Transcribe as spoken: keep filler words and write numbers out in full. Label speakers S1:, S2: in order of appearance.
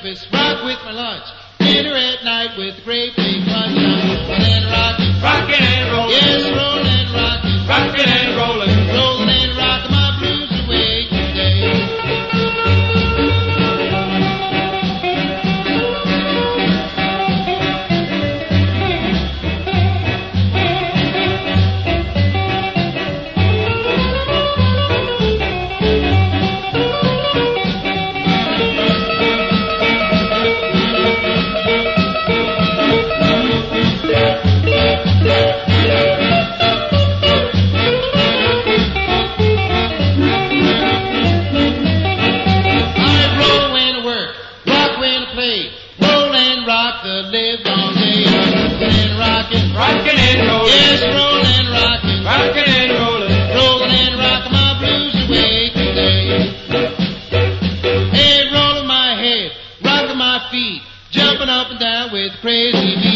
S1: breakfast, rock with my lunch. Dinner at night with a great big punch. I'm rolling and rocking,
S2: Rockin' and rollin'.
S1: yes, rolling and rocking,
S2: Rockin' and rollin'.
S1: rolling and rocking my blues away today.
S2: Rockin' and rollin'.
S1: Yes, rollin', rockin',
S2: Rockin' and rollin'.
S1: rollin' and rockin' my blues away today. Hey, rollin' my head, rockin' my feet, jumpin' up and down with crazy beat.